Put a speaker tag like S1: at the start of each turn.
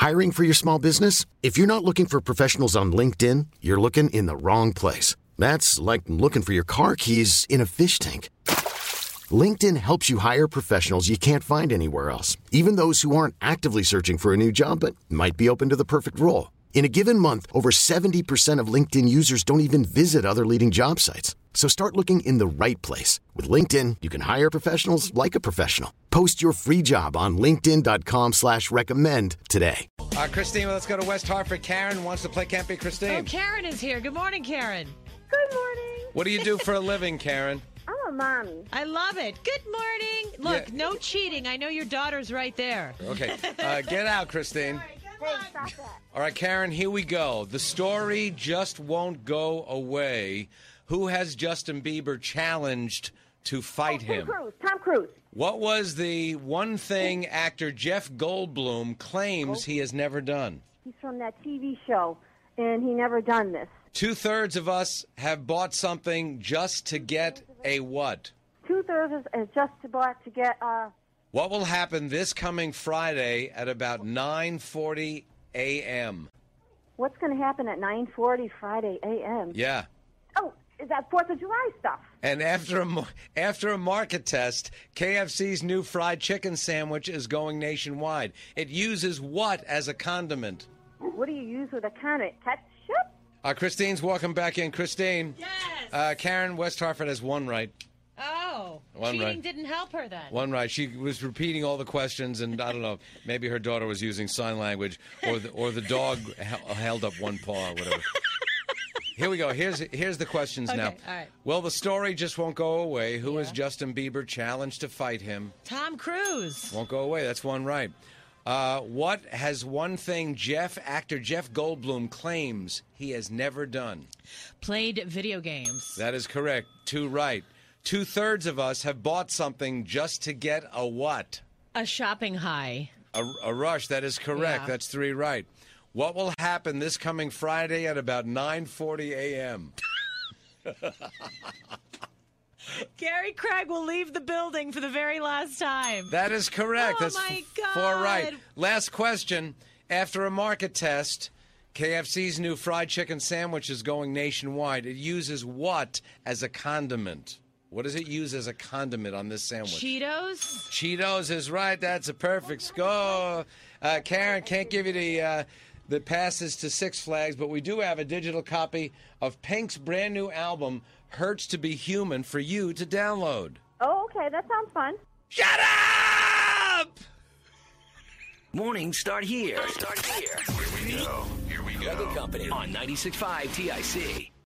S1: Hiring for your small business? If you're not looking for professionals on LinkedIn, you're looking in the wrong place. That's like looking for your car keys in a fish tank. LinkedIn helps you hire professionals you can't find anywhere else, even those who aren't actively searching for a new job but might be open to the perfect role. In a given month, over 70% of LinkedIn users don't even visit other leading job sites. So start looking in the right place. With LinkedIn, you can hire professionals like a professional. Post your free job on linkedin.com/recommend today.
S2: Christine, let's go to West Hartford. Karen wants to play Can't Be Christine.
S3: Oh, Karen is here. Good morning, Karen.
S4: Good morning.
S2: What do you do for a living, Karen?
S4: I'm a mommy.
S3: I love it. Good morning. Look, no cheating. I know your daughter's right there.
S2: Okay. Get out, Christine.
S4: Hey, stop that.
S2: All right, Karen, here we go. The story just won't go away. Who has Justin Bieber challenged to fight him?
S4: Tom Cruise.
S2: What was the one thing actor Jeff Goldblum claims he has never done?
S4: He's from that TV show, and he never done this.
S2: 2/3 of us have bought something just to get a what?
S4: 2/3 is just about to get
S2: What will happen this coming Friday at about 9:40 a.m.?
S4: What's going to happen at 9:40 Friday a.m.?
S2: Yeah.
S4: Oh, is that 4th of July stuff?
S2: And after a market test, KFC's new fried chicken sandwich is going nationwide. It uses what as a condiment?
S4: What do you use with a condiment? Ketchup?
S2: Christine's walking back in. Christine.
S3: Yes.
S2: Karen, West Hartford has one right.
S3: Oh,
S2: One
S3: cheating
S2: right.
S3: didn't help her then.
S2: One right. She was repeating all the questions, and I don't know, maybe her daughter was using sign language, or the dog held up one paw or whatever. Here we go. Here's the questions now.
S3: All right.
S2: Well, the story just won't go away. Who is Justin Bieber challenged to fight him?
S3: Tom Cruise.
S2: Won't go away. That's one right. What has one thing actor Jeff Goldblum claims he has never done?
S3: Played video games.
S2: That is correct. 2 right. 2/3 of us have bought something just to get a what?
S3: A shopping high.
S2: A rush. That is correct.
S3: Yeah.
S2: That's 3 right. What will happen this coming Friday at about 9:40 a.m.?
S3: Gary Craig will leave the building for the very last time.
S2: That is correct.
S3: Oh,
S2: That's
S3: my God.
S2: 4 right. Last question. After a market test, KFC's new fried chicken sandwich is going nationwide. It uses what as a condiment? What does it use as a condiment on this sandwich?
S3: Cheetos?
S2: Cheetos is right. That's a perfect score. Karen, can't give you the passes to Six Flags, but we do have a digital copy of Pink's brand new album, Hurts to Be Human, for you to download.
S4: Oh, okay. That sounds fun.
S2: Shut up!
S5: Mornings start here. Here we go.
S6: Here we go.
S5: Greg and Company on 96.5 TIC.